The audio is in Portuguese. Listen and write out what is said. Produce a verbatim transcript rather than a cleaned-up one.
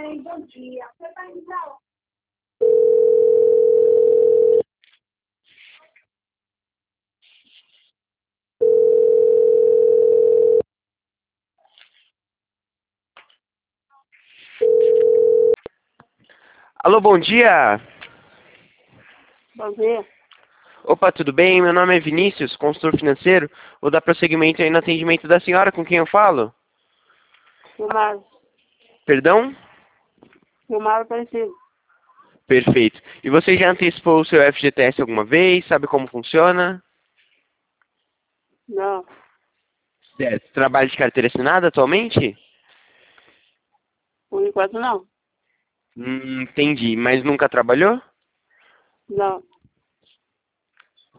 bem, bom dia. Você está em casa? Alô, bom dia. Bom dia. Opa, tudo bem? Meu nome é Vinícius, consultor financeiro. Vou dar prosseguimento aí no atendimento da senhora, com quem eu falo? Filmado. Perdão? Filmado parecido. Perfeito. E você já antecipou o seu F G T S alguma vez? Sabe como funciona? Não. Certo. Trabalha de carteira assinada atualmente? Por enquanto não. Hum, entendi. Mas nunca trabalhou? Não.